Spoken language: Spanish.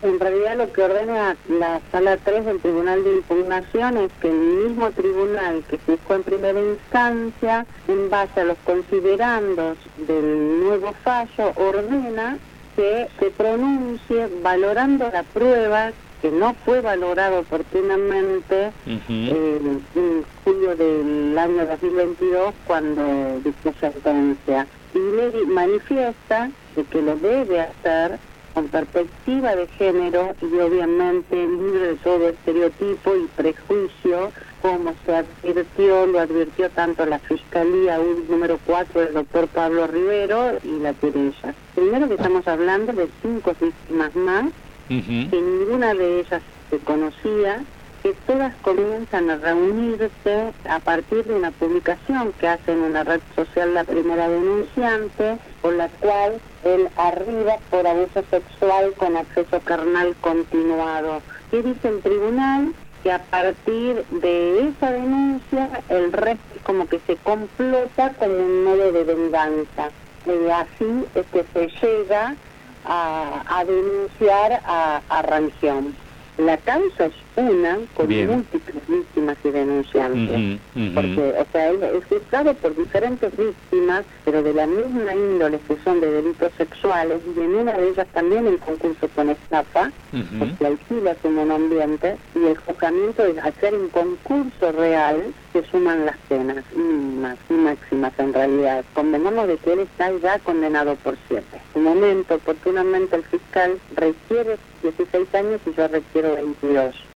En realidad lo que ordena la Sala 3 del Tribunal de Impugnación es que el mismo tribunal que fijó en primera instancia, en base a los considerandos del nuevo fallo, ordena que se pronuncie valorando la prueba que no fue valorado oportunamente en julio del año 2022 cuando dictó sentencia. Y le manifiesta de que lo debe hacer con perspectiva de género y obviamente libre de todo estereotipo y prejuicio, como lo advirtió tanto la Fiscalía número 4 del doctor Pablo Rivero y la querella. Primero que estamos hablando de 5 víctimas más, que ninguna de ellas se conocía, que todas comienzan a reunirse a partir de una publicación que hace en una red social la primera denunciante, por la cual él arriba por abuso sexual con acceso carnal continuado. ¿Qué dice el tribunal? Que a partir de esa denuncia el resto como que se complota como un modo de venganza. Y así es que se llega a denunciar a Rangel. La causa es una, con múltiples víctimas y denunciantes, porque, o sea, él es juzgado por diferentes víctimas, pero de la misma índole, que son de delitos sexuales, y en una de ellas también el concurso con estafa, porque alquila su monoambiente, y el juzgamiento es hacer un concurso real, que suman las penas mínimas y máximas en realidad. Convenamos de que él está ya condenado por 7. En un momento, oportunamente, el fiscal requiere 16 años y yo requiero 22.